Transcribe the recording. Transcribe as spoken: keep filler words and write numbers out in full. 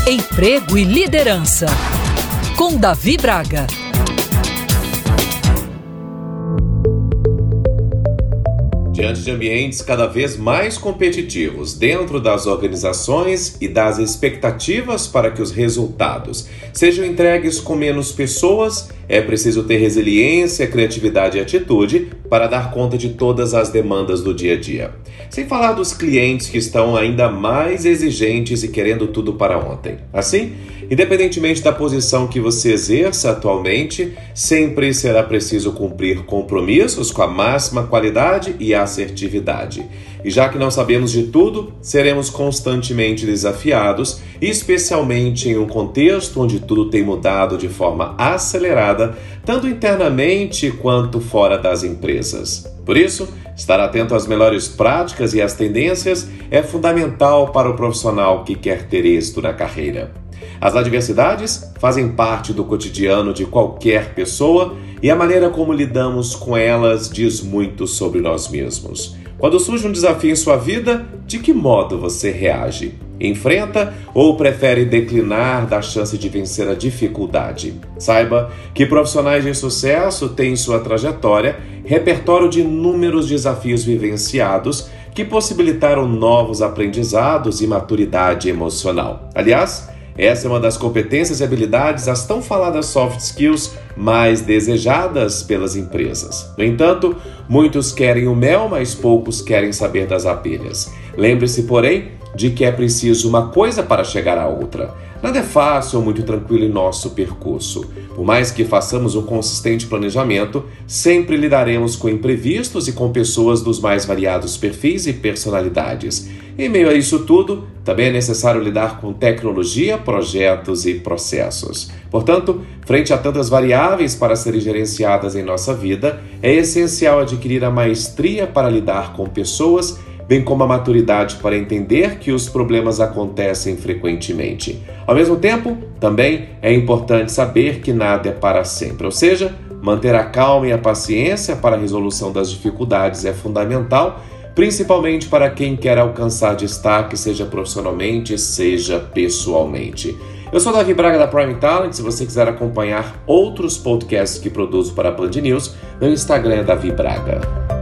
Emprego e Liderança, com Davi Braga. Diante de ambientes cada vez mais competitivos dentro das organizações e das expectativas para que os resultados sejam entregues com menos pessoas, é preciso ter resiliência, criatividade e atitude para dar conta de todas as demandas do dia a dia. Sem falar dos clientes que estão ainda mais exigentes e querendo tudo para ontem. Assim, independentemente da posição que você exerça atualmente, sempre será preciso cumprir compromissos com a máxima qualidade e assertividade. E já que não sabemos de tudo, seremos constantemente desafiados, especialmente em um contexto onde tudo tem mudado de forma acelerada, tanto internamente quanto fora das empresas. Por isso, estar atento às melhores práticas e às tendências é fundamental para o profissional que quer ter êxito na carreira. As adversidades fazem parte do cotidiano de qualquer pessoa e a maneira como lidamos com elas diz muito sobre nós mesmos. Quando surge um desafio em sua vida, de que modo você reage? Enfrenta ou prefere declinar da chance de vencer a dificuldade? Saiba que profissionais de sucesso têm em sua trajetória repertório de inúmeros desafios vivenciados que possibilitaram novos aprendizados e maturidade emocional. Aliás, essa é uma das competências e habilidades, as tão faladas soft skills, mais desejadas pelas empresas. No entanto, muitos querem o mel, mas poucos querem saber das abelhas. Lembre-se, porém, de que é preciso uma coisa para chegar à outra. Nada é fácil ou muito tranquilo em nosso percurso. Por mais que façamos um consistente planejamento, sempre lidaremos com imprevistos e com pessoas dos mais variados perfis e personalidades. Em meio a isso tudo, também é necessário lidar com tecnologia, projetos e processos. Portanto, frente a tantas variáveis para serem gerenciadas em nossa vida, é essencial adquirir a maestria para lidar com pessoas, bem como a maturidade para entender que os problemas acontecem frequentemente. Ao mesmo tempo, também é importante saber que nada é para sempre, ou seja, manter a calma e a paciência para a resolução das dificuldades é fundamental, principalmente para quem quer alcançar destaque, seja profissionalmente, seja pessoalmente. Eu sou Davi Braga da Prime Talent. Se você quiser acompanhar outros podcasts que produzo para a Band News, meu Instagram é Davi Braga.